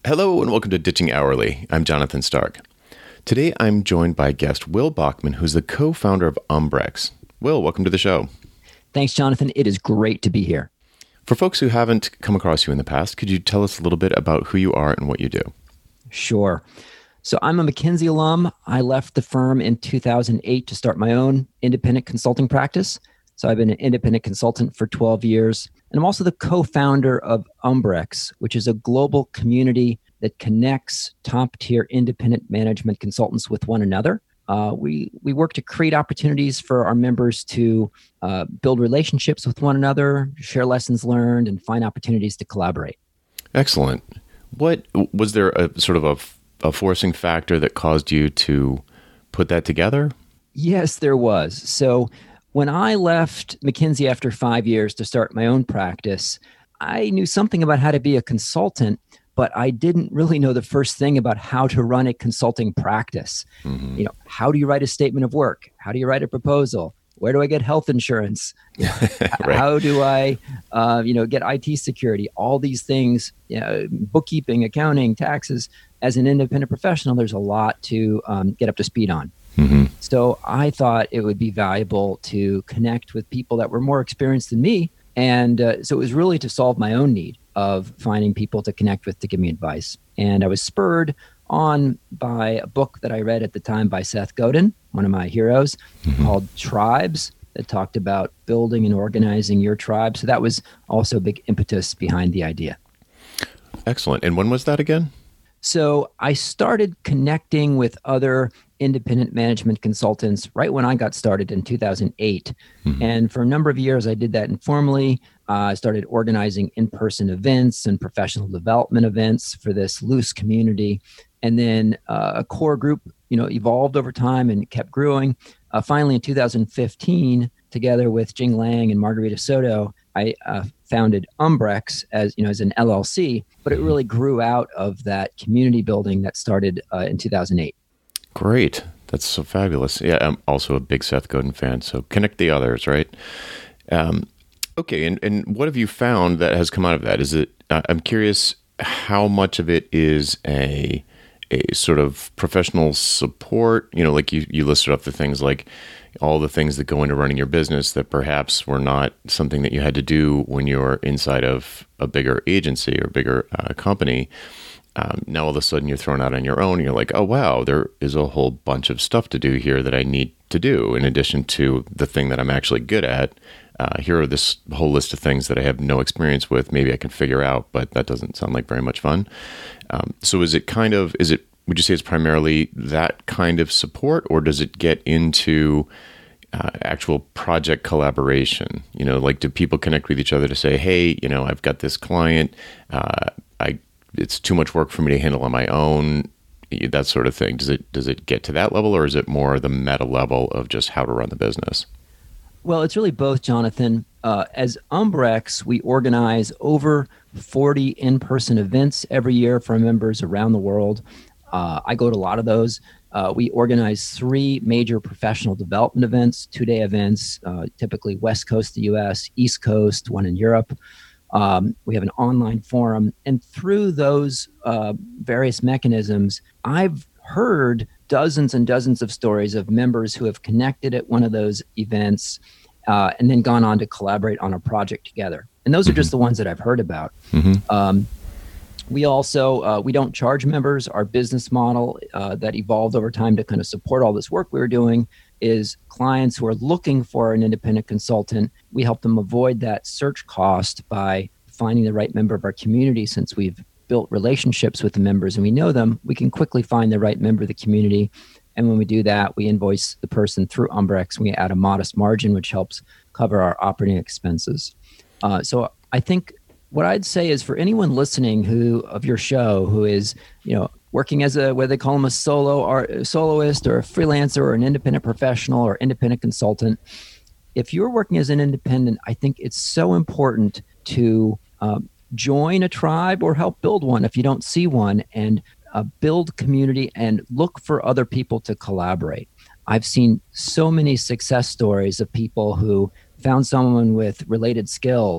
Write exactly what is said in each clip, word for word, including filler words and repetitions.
Hello and welcome to Ditching Hourly. I'm Jonathan Stark. Today I'm joined by guest Will Bachman, who's the co-founder of Umbrex. Will, welcome to the show. Thanks, Jonathan. It is great to be here. For folks who haven't come across you in the past, could you tell us a little bit about who you are and what you do? Sure. So I'm a McKinsey alum. I left the firm in two thousand eight to start my own independent consulting practice. So I've been an independent consultant for twelve years. And I'm also the co-founder of Umbrex, which is a global community that connects top-tier independent management consultants with one another. Uh, we we work to create opportunities for our members to uh, build relationships with one another, share lessons learned, and find opportunities to collaborate. Excellent. What was there a sort of a, a forcing factor that caused you to put that together? Yes, there was. So when I left McKinsey after five years to start my own practice, I knew something about how to be a consultant, but I didn't really know the first thing about how to run a consulting practice. Mm-hmm. You know, how do you write a statement of work? How do you write a proposal? Where do I get health insurance? Right. How do I, uh, you know, get I T security? All these things, you know, bookkeeping, accounting, taxes. As an independent professional, there's a lot to um, get up to speed on. Mm-hmm. So I thought it would be valuable to connect with people that were more experienced than me. And uh, so it was really to solve my own need of finding people to connect with to give me advice. And I was spurred on by a book that I read at the time by Seth Godin, one of my heroes, mm-hmm. called Tribes, that talked about building and organizing your tribe. So that was also a big impetus behind the idea. Excellent. And when was that again? So I started connecting with other independent management consultants right when I got started in two thousand eight. Mm-hmm. And for a number of years, I did that informally. Uh, I started organizing in-person events and professional development events for this loose community. And then uh, a core group, you know, evolved over time and kept growing. Uh, finally, in two thousand fifteen, together with Jing Lang and Margarita Soto, I uh, founded Umbrex as, you know, as an L L C, but it really grew out of that community building that started uh, in two thousand eight. Great. That's so fabulous. Yeah, I'm also a big Seth Godin fan, so connect the others, right? Um, okay, and, and what have you found that has come out of that? Is it, uh, I'm curious how much of it is a a sort of professional support, you know, like you, you listed off the things like all the things that go into running your business that perhaps were not something that you had to do when you're inside of a bigger agency or bigger uh, company. Um, now all of a sudden you're thrown out on your own and you're like, oh, wow, there is a whole bunch of stuff to do here that I need to do in addition to the thing that I'm actually good at. Uh, here are this whole list of things that I have no experience with. Maybe I can figure out, but that doesn't sound like very much fun. Um, so is it kind of, is it, would you say it's primarily that kind of support, or does it get into uh, actual project collaboration? You know, like do people connect with each other to say, hey, you know, I've got this client, uh, I it's too much work for me to handle on my own, that sort of thing. Does it, does it get to that level, or is it more the meta level of just how to run the business? Well, it's really both, Jonathan. Uh, as Umbrex, we organize over forty in-person events every year for members around the world. Uh, I go to a lot of those. Uh, we organize three major professional development events, two-day events, uh, typically West Coast of the U S, East Coast, one in Europe. Um, we have an online forum. And through those uh, various mechanisms, I've heard dozens and dozens of stories of members who have connected at one of those events uh, and then gone on to collaborate on a project together. And those are just the ones that I've heard about. Mm-hmm. Um, we also, uh, we don't charge members. Our business model uh, that evolved over time to kind of support all this work we were doing is clients who are looking for an independent consultant. We help them avoid that search cost by finding the right member of our community. Since we've built relationships with the members and we know them, we can quickly find the right member of the community. And when we do that, we invoice the person through Umbrex. We add a modest margin, which helps cover our operating expenses. Uh, so I think what I'd say is for anyone listening who of your show who is, you know, working as a, whether they call them a solo or soloist or a freelancer or an independent professional or independent consultant, if you're working as an independent, I think it's so important to um, join a tribe or help build one if you don't see one, and uh, build community and look for other people to collaborate. I've seen so many success stories of people who found someone with related skills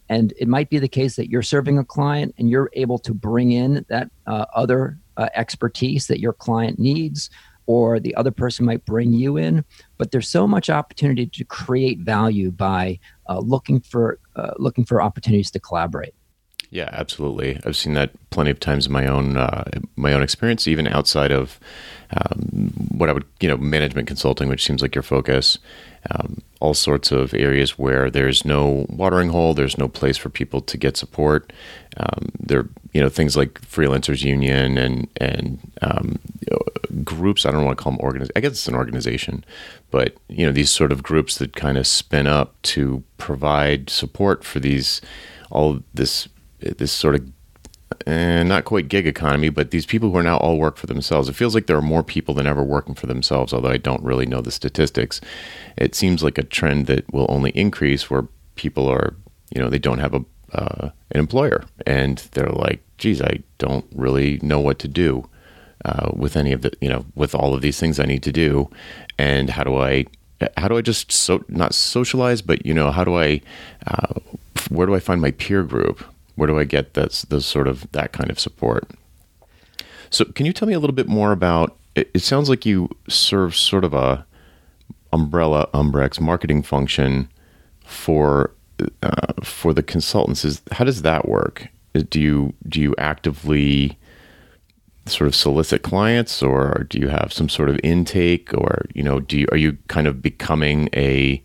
And it might be the case that you're serving a client and you're able to bring in that uh, other uh, expertise that your client needs, or the other person might bring you in. But there's so much opportunity to create value by uh, looking for uh, looking for opportunities to collaborate. Yeah, absolutely. I've seen that plenty of times in my own uh, my own experience, even outside of um, what I would, you know, management consulting, which seems like your focus. Um, all sorts of areas where there's no watering hole, there's no place for people to get support. Um, there, you know, things like freelancers union and and um, you know, groups. I don't want to call them organizations. I guess it's an organization, but you know, these sort of groups that kind of spin up to provide support for these all this. this sort of eh, not quite gig economy, but these people who are now all work for themselves. It feels like there are more people than ever working for themselves, although I don't really know the statistics. It seems like a trend that will only increase where people are, you know, they don't have a uh, an employer and they're like, geez, I don't really know what to do uh, with any of the, you know, with all of these things I need to do. And how do I, how do I just so not socialize, but, you know, how do I, uh, where do I find my peer group? Where do I get this, this sort of that kind of support? So can you tell me a little bit more about, it, it sounds like you serve sort of a umbrella, Umbrex marketing function for uh, for the consultants. Is, how does that work? Do you do you actively sort of solicit clients, or do you have some sort of intake, or, you know, do you, are you kind of becoming a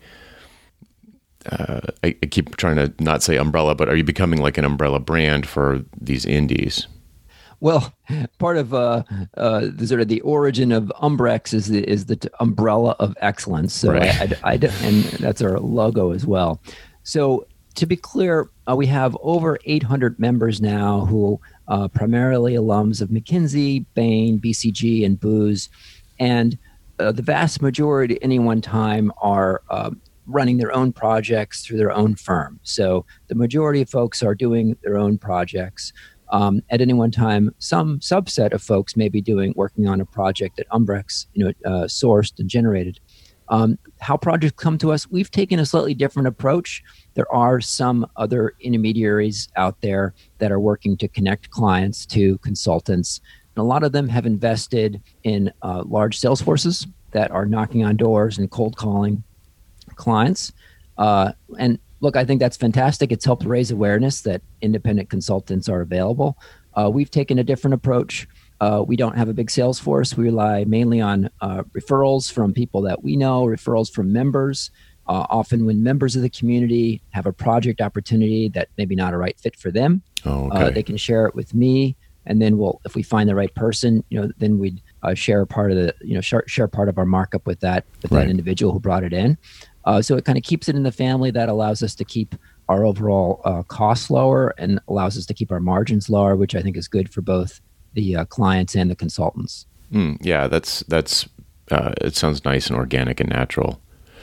Uh, I, I keep trying to not say umbrella, but are you becoming like an umbrella brand for these indies? Well, part of uh, uh, the sort of the origin of Umbrex is the is the t- umbrella of excellence. So Right. I, I, I, and that's our logo as well. So to be clear, uh, we have over eight hundred members now who uh, primarily alums of McKinsey, Bain, B C G, and Booz, and uh, the vast majority at any one time are Uh, running their own projects through their own firm. So the majority of folks are doing their own projects. Um, at any one time, some subset of folks may be doing working on a project that Umbrex, you know, uh, sourced and generated. Um, how projects come to us, we've taken a slightly different approach. There are some other intermediaries out there that are working to connect clients to consultants. And a lot of them have invested in uh, large sales forces that are knocking on doors and cold calling clients. Uh, and look, I think that's fantastic. It's helped raise awareness that independent consultants are available. Uh, we've taken a different approach. Uh, we don't have a big sales force. We rely mainly on uh, referrals from people that we know, referrals from members. Uh, often when members of the community have a project opportunity that maybe not a right fit for them, Oh, okay. uh, they can share it with me. And then we'll, if we find the right person, you know, then we'd uh, share a part of the, you know, share, share part of our markup with that, with Right. that individual who brought it in. Uh, so it kind of keeps it in the family. That allows us to keep our overall uh, costs lower and allows us to keep our margins lower, which I think is good for both the uh, clients and the consultants. Mm, yeah, that's that's. Uh, it sounds nice and organic and natural.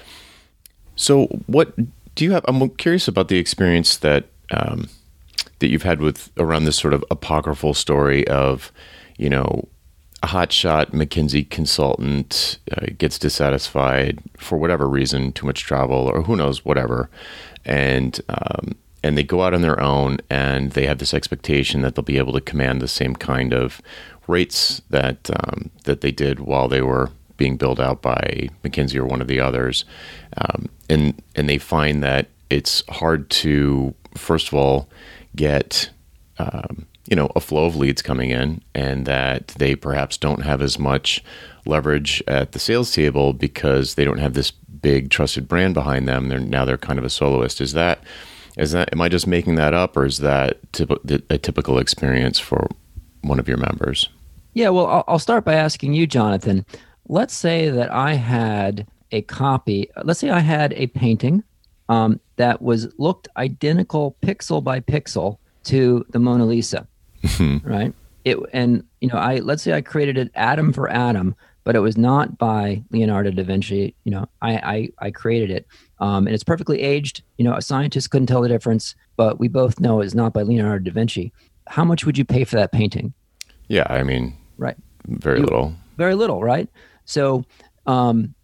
So, what do you have? I'm curious about the experience that um, that you've had with around this sort of apocryphal story of, you know, a hotshot McKinsey consultant uh, gets dissatisfied for whatever reason, too much travel or who knows, whatever, and um, and they go out on their own and they have this expectation that they'll be able to command the same kind of rates that um, that they did while they were being built out by McKinsey or one of the others, um, and and they find that it's hard to, first of all, get um, you know, a flow of leads coming in, and that they perhaps don't have as much leverage at the sales table because they don't have this big trusted brand behind them. They're now they're kind of a soloist. Is that is that am I just making that up, or is that typ- a typical experience for one of your members? Yeah, well, I'll, I'll start by asking you, Jonathan. Let's say that I had a copy. Let's say I had a painting um, that was looked identical, pixel by pixel, to the Mona Lisa. Right. It and you know I let's say I created it atom for atom, but it was not by Leonardo da Vinci. You know, I I, I created it, um, and it's perfectly aged. You know, a scientist couldn't tell the difference, but we both know it's not by Leonardo da Vinci. How much would you pay for that painting? Yeah, I mean, Right. very You- little. Very little, right? So, um,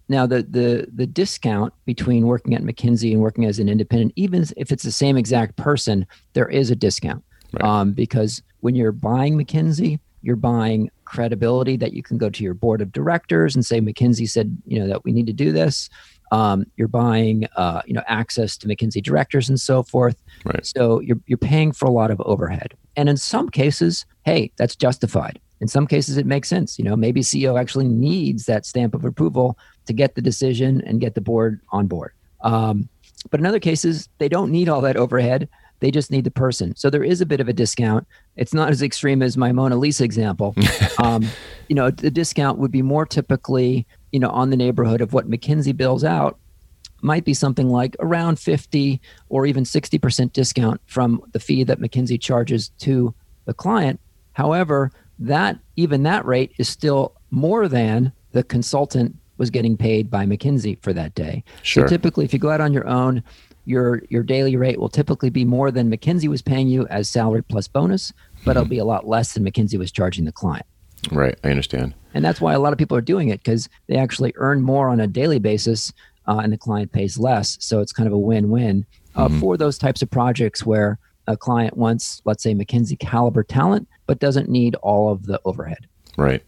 Now, the the the discount between working at McKinsey and working as an independent, even if it's the same exact person, there is a discount. Right. Um, because when you're buying McKinsey, you're buying credibility that you can go to your board of directors and say, McKinsey said, you know, that we need to do this. Um, you're buying, uh, you know, access to McKinsey directors and so forth. Right. So you're you're paying for a lot of overhead, and in some cases, hey, that's justified. In some cases, it makes sense. You know, maybe C E O actually needs that stamp of approval to get the decision and get the board on board. Um, but in other cases, they don't need all that overhead. They just need the person. So there is a bit of a discount. It's not as extreme as my Mona Lisa example. um, you know, the discount would be more typically, you know, on the neighborhood of what McKinsey bills out, might be something like around fifty or even sixty percent discount from the fee that McKinsey charges to the client. However, that even that rate is still more than the consultant was getting paid by McKinsey for that day. Sure. So typically, if you go out on your own, your your daily rate will typically be more than McKinsey was paying you as salary plus bonus, but mm-hmm. it'll be a lot less than McKinsey was charging the client. Right, I understand. And that's why a lot of people are doing it, because they actually earn more on a daily basis uh, and the client pays less. So it's kind of a win-win uh, mm-hmm. for those types of projects where a client wants, let's say, McKinsey caliber talent, but doesn't need all of the overhead. Right.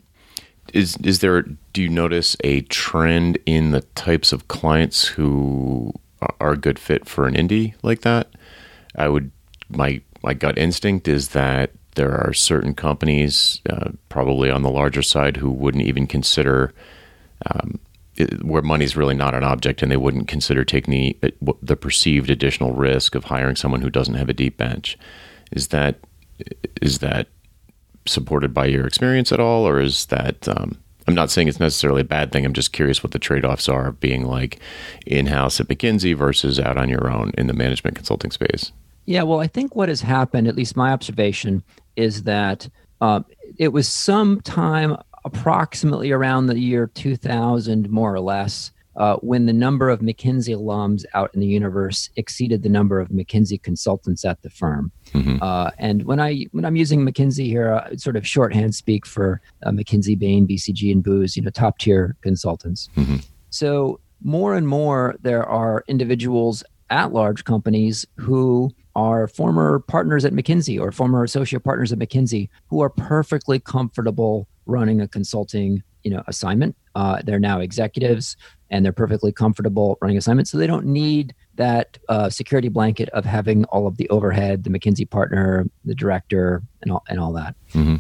Is is there, do you notice a trend in the types of clients who are a good fit for an indie like that? I would, my my gut instinct is that there are certain companies, uh, probably on the larger side, who wouldn't even consider, um, it, where money's really not an object, and they wouldn't consider taking the, the perceived additional risk of hiring someone who doesn't have a deep bench. Is that is that supported by your experience at all, or is that, um, I'm not saying it's necessarily a bad thing, I'm just curious what the trade-offs are of being like in-house at McKinsey versus out on your own in the management consulting space? Yeah, well, I think what has happened, at least my observation, is that uh, it was sometime approximately around the year two thousand, more or less, uh, when the number of McKinsey alums out in the universe exceeded the number of McKinsey consultants at the firm. Mm-hmm. Uh, and when I when I'm using McKinsey here, uh, it's sort of shorthand speak for uh, McKinsey, Bain, B C G, and Booz, you know, top tier consultants. Mm-hmm. So more and more there are individuals at large companies who are former partners at McKinsey or former associate partners at McKinsey who are perfectly comfortable running a consulting, you know, assignment. Uh, they're now executives and they're perfectly comfortable running assignments. So they don't need that uh, security blanket of having all of the overhead, the McKinsey partner, the director, and all, and all that. Mm-hmm.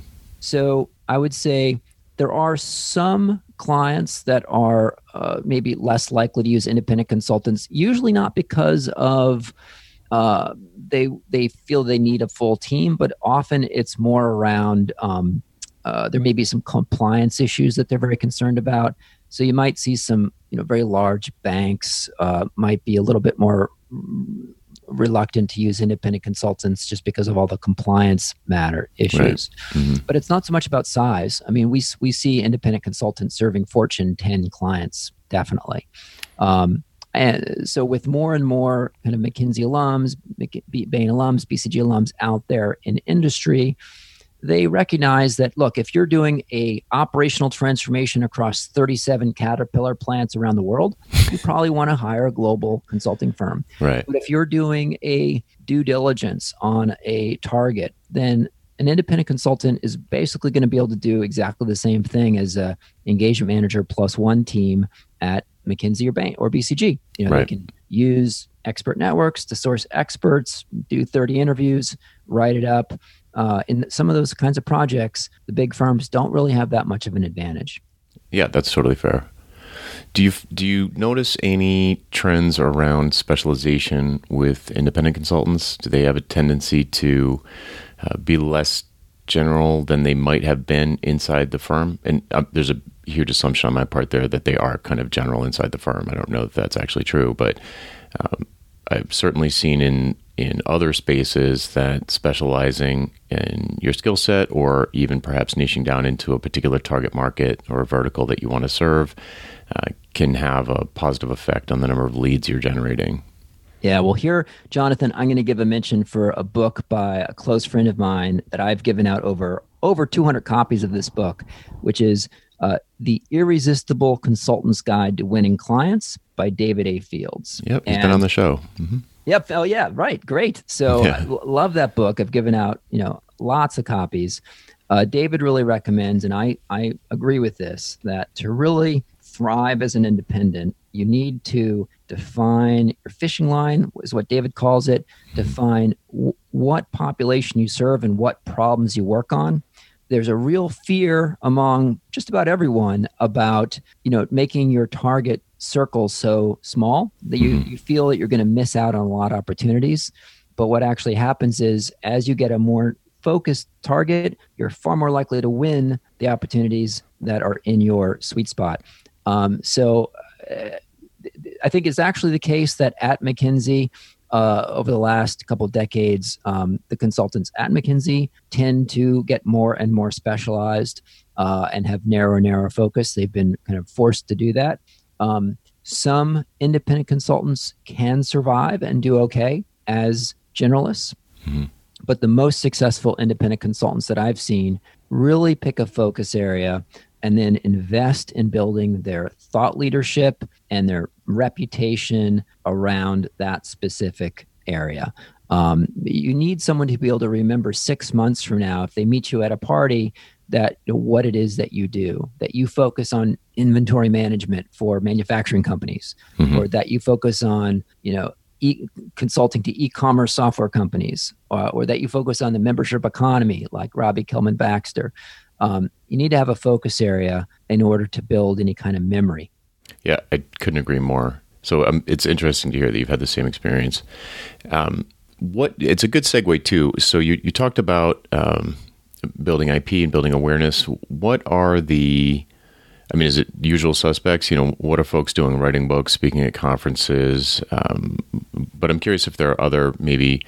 So I would say there are some clients that are uh, maybe less likely to use independent consultants, usually not because of uh, they they feel they need a full team, but often it's more around um, uh, there may be some compliance issues that they're very concerned about. So you might see some, you know, very large banks uh, might be a little bit more reluctant to use independent consultants just because of all the compliance matter issues. Right. Mm-hmm. But it's not so much about size. I mean, we we see independent consultants serving Fortune ten clients, definitely. Um, and so with more and more kind of McKinsey alums, Bain alums, B C G alums out there in industry, they recognize that, look, if you're doing a operational transformation across thirty-seven Caterpillar plants around the world, you probably want to hire a global consulting firm. Right. But if you're doing a due diligence on a target, then an independent consultant is basically going to be able to do exactly the same thing as a engagement manager plus one team at McKinsey or Bain or B C G. You know, right. They can use expert networks to source experts, do thirty interviews, write it up. Uh, in some of those kinds of projects, the big firms don't really have that much of an advantage. Yeah, that's totally fair. Do you do you notice any trends around specialization with independent consultants? Do they have a tendency to uh, be less general than they might have been inside the firm? And uh, there's a huge assumption on my part there that they are kind of general inside the firm. I don't know if that's actually true, but um, I've certainly seen in in other spaces that specializing in your skill set or even perhaps niching down into a particular target market or a vertical that you want to serve uh, can have a positive effect on the number of leads you're generating. Yeah, well, here, Jonathan, I'm going to give a mention for a book by a close friend of mine that I've given out over over two hundred copies of this book, which is Uh, The Irresistible Consultant's Guide to Winning Clients by David A. Fields. Yep, he's and, been on the show. Mm-hmm. Yep. Oh, yeah. Right. Great. So yeah. I l- love that book. I've given out, you know, lots of copies. Uh, David really recommends, and I, I agree with this, that to really thrive as an independent, you need to define your fishing line, is what David calls it, define w- what population you serve and what problems you work on. There's a real fear among just about everyone about, you know, making your target circle so small that you, you feel that you're going to miss out on a lot of opportunities. But what actually happens is as you get a more focused target, you're far more likely to win the opportunities that are in your sweet spot. Um, so uh, I think it's actually the case that at McKinsey, uh, over the last couple of decades, um, the consultants at McKinsey tend to get more and more specialized uh, and have narrower and narrower focus. They've been kind of forced to do that. Um, some independent consultants can survive and do okay as generalists. Mm-hmm. But the most successful independent consultants that I've seen really pick a focus area and then invest in building their thought leadership and their reputation around that specific area. Um, you need someone to be able to remember six months from now, if they meet you at a party, that you know, what it is that you do, that you focus on inventory management for manufacturing companies, mm-hmm. or that you focus on, you know, E- consulting to e-commerce software companies, uh, or that you focus on the membership economy like Robbie Kilman Baxter. Um, you need to have a focus area in order to build any kind of memory. Yeah, I couldn't agree more. So um, it's interesting to hear that you've had the same experience. Um, what it's a good segue too. So you, you talked about um, building I P and building awareness. What are the I mean, is it usual suspects? You know, what are folks doing? Writing books, speaking at conferences. Um, but I'm curious if there are other maybe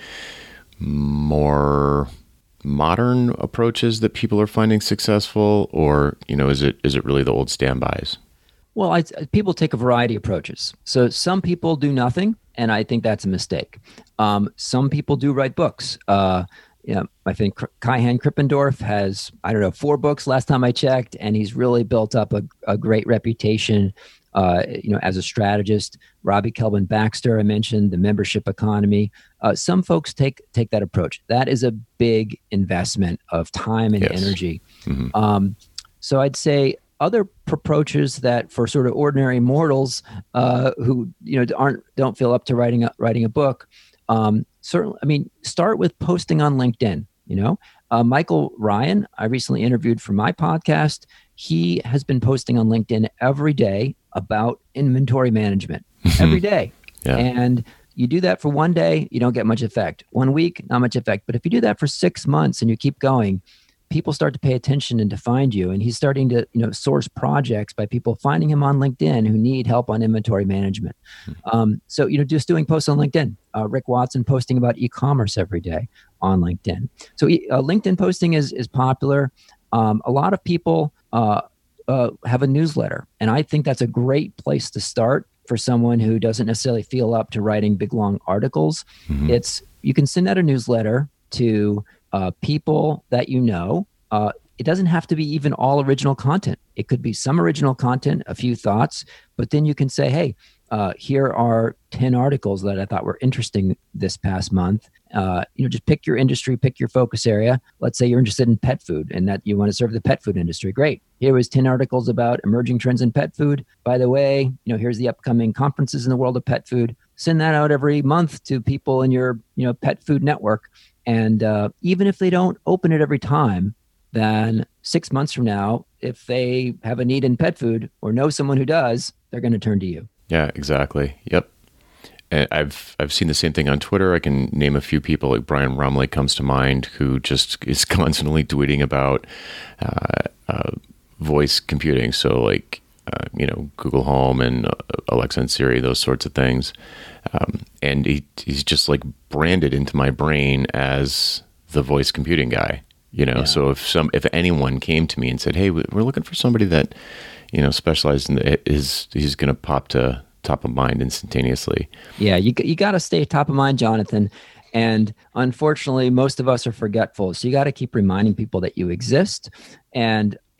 more modern approaches that people are finding successful, or, you know, is it is it really the old standbys? Well, I, people take a variety of approaches. So some people do nothing, and I think that's a mistake. Um, some people do write books. Uh, Yeah, I think Kai-Han Krippendorf has, I don't know, four books last time I checked, and he's really built up a, a great reputation, uh, you know, as a strategist. Robbie Kilman Baxter, I mentioned, the membership economy. Uh, some folks take take that approach. That is a big investment of time and yes. energy. Mm-hmm. Um, so I'd say other approaches that for sort of ordinary mortals uh, who, you know, aren't don't feel up to writing a, writing a book. Um, certainly, I mean, start with posting on LinkedIn. You know, uh, Michael Ryan, I recently interviewed for my podcast. He has been posting on LinkedIn every day about inventory management every day. Yeah. And you do that for one day, you don't get much effect. One week, not much effect. But if you do that for six months and you keep going, people start to pay attention and to find you. And he's starting to, you know, source projects by people finding him on LinkedIn who need help on inventory management. Mm-hmm. Um, so, you know, just doing posts on LinkedIn. Uh, Rick Watson posting about e-commerce every day on LinkedIn. So uh, LinkedIn posting is is popular. Um, a lot of people uh, uh, have a newsletter. And I think that's a great place to start for someone who doesn't necessarily feel up to writing big, long articles. Mm-hmm. It's you can send out a newsletter to Uh, people that you know. Uh, it doesn't have to be even all original content. It could be some original content, a few thoughts, but then you can say, hey, uh, here are ten articles that I thought were interesting this past month. Uh, you know, just pick your industry, pick your focus area. Let's say you're interested in pet food and that you want to serve the pet food industry. Great. Here was ten articles about emerging trends in pet food. By the way, you know, here's the upcoming conferences in the world of pet food. Send that out every month to people in your, you know, pet food network. And uh, even if they don't open it every time, then six months from now, if they have a need in pet food or know someone who does, they're going to turn to you. Yeah, exactly. Yep. And I've I've seen the same thing on Twitter. I can name a few people, like Brian Rumley comes to mind, who just is constantly tweeting about uh, uh, voice computing. So like, uh, you know, Google Home and uh, Alexa and Siri, those sorts of things. Um, and he he's just like branded into my brain as the voice computing guy, you know? Yeah. So if some, if anyone came to me and said, hey, we're looking for somebody that, you know, specialized in the, is, he's going to pop to top of mind instantaneously. Yeah. You, you got to stay top of mind, Jonathan. And unfortunately, most of us are forgetful. So you got to keep reminding people that you exist. And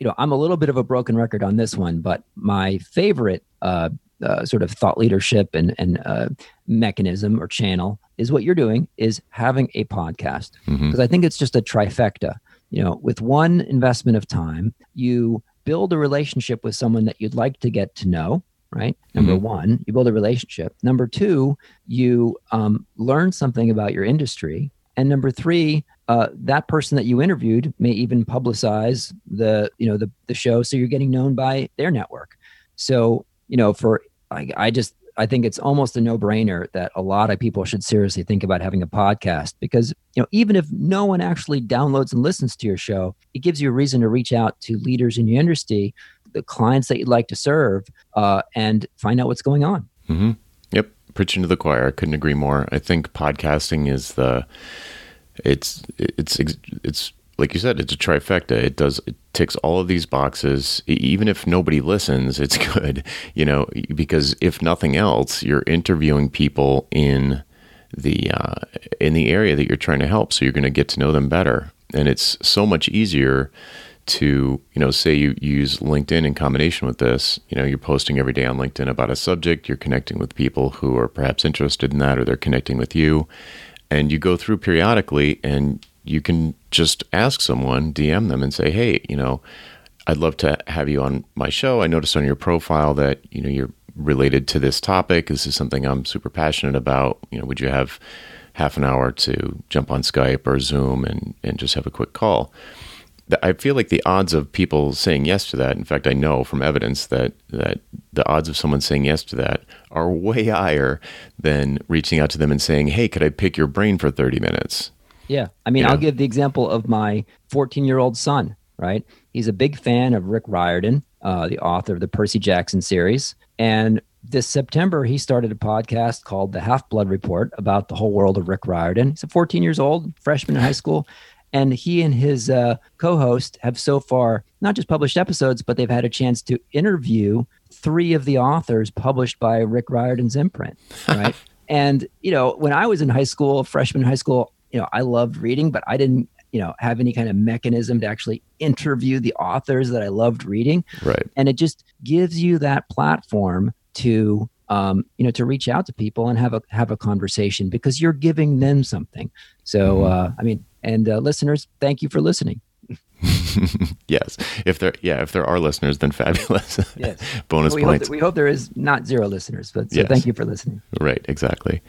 you know, I'm a little bit of a broken record on this one, but my favorite uh, uh, sort of thought leadership and, and uh, mechanism or channel is what you're doing, is having a podcast. Because mm-hmm. I think it's just a trifecta. You know, with one investment of time, you build a relationship with someone that you'd like to get to know, right? Number mm-hmm. one, you build a relationship. Number two, you um, learn something about your industry. And number three, uh, that person that you interviewed may even publicize the, you know, the, the show. So you're getting known by their network. So, you know, for, I, I just, I think it's almost a no-brainer that a lot of people should seriously think about having a podcast, because, you know, even if no one actually downloads and listens to your show, it gives you a reason to reach out to leaders in your industry, the clients that you'd like to serve, uh, and find out what's going on. Mm-hmm. Yep. Preaching to the choir. I couldn't agree more. I think podcasting is the, it's, it's, it's, like you said, it's a trifecta. It does, it ticks all of these boxes. Even if nobody listens, it's good, you know, because if nothing else, you're interviewing people in the, uh, in the area that you're trying to help. So you're going to get to know them better. And it's so much easier to, you know, say you use LinkedIn in combination with this. You know, you're posting every day on LinkedIn about a subject, you're connecting with people who are perhaps interested in that, or they're connecting with you. And you go through periodically and you can just ask someone, D M them and say, hey, you know, I'd love to have you on my show. I noticed on your profile that, you know, you're related to this topic. This is something I'm super passionate about. You know, would you have half an hour to jump on Skype or Zoom and, and just have a quick call? I feel like the odds of people saying yes to that, in fact, I know from evidence that, that the odds of someone saying yes to that are way higher than reaching out to them and saying, hey, could I pick your brain for thirty minutes? Yeah. I mean, yeah. I'll give the example of my fourteen-year-old son, right? He's a big fan of Rick Riordan, uh, the author of the Percy Jackson series. And this September, he started a podcast called The Half-Blood Report about the whole world of Rick Riordan. He's a fourteen years old, freshman in high school. And he and his uh, co-host have so far not just published episodes, but they've had a chance to interview three of the authors published by Rick Riordan's imprint, right? And, you know, when I was in high school, freshman in high school, you know, I loved reading, but I didn't, you know, have any kind of mechanism to actually interview the authors that I loved reading. Right. And it just gives you that platform to, um, you know, to reach out to people and have a have a conversation, because you're giving them something. So, mm-hmm. uh, I mean, and uh, listeners, thank you for listening. Yes. If there, yeah, if there are listeners, then fabulous. Yes. Bonus we points. Hope that, we hope there is not zero listeners, but so yes. Thank you for listening. Right. Exactly.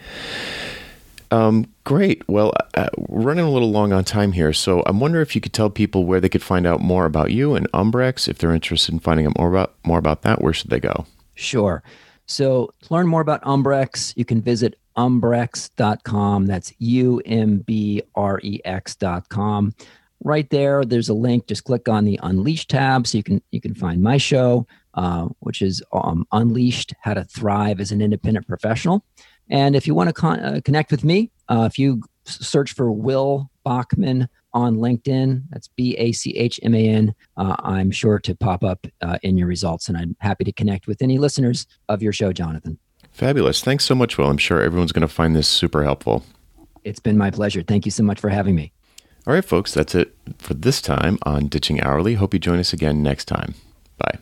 Um, great. Well, uh, we're running a little long on time here, so I'm wondering if you could tell people where they could find out more about you and Umbrex. If they're interested in finding out more about more about that, where should they go? Sure. So to learn more about Umbrex, you can visit umbrex dot com. That's U M B R E X dot com. Right there, there's a link. Just click on the Unleashed tab, so you can you can find my show, uh, which is um, Unleashed: How to Thrive as an Independent Professional. And if you want to con- uh, connect with me, uh, if you search for Will Bachman on LinkedIn, that's B A C H M A N, uh, I'm sure to pop up uh, in your results. And I'm happy to connect with any listeners of your show, Jonathan. Fabulous. Thanks so much, Will. I'm sure everyone's going to find this super helpful. It's been my pleasure. Thank you so much for having me. All right, folks, that's it for this time on Ditching Hourly. Hope you join us again next time. Bye.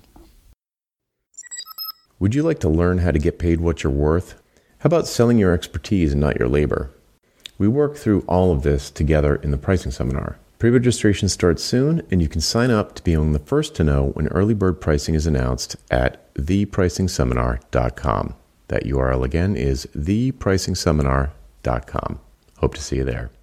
Would you like to learn how to get paid what you're worth? How about selling your expertise and not your labor? We work through all of this together in the pricing seminar. Pre-registration starts soon, and you can sign up to be among the first to know when early bird pricing is announced at the pricing seminar dot com. That U R L again is the pricing seminar dot com. Hope to see you there.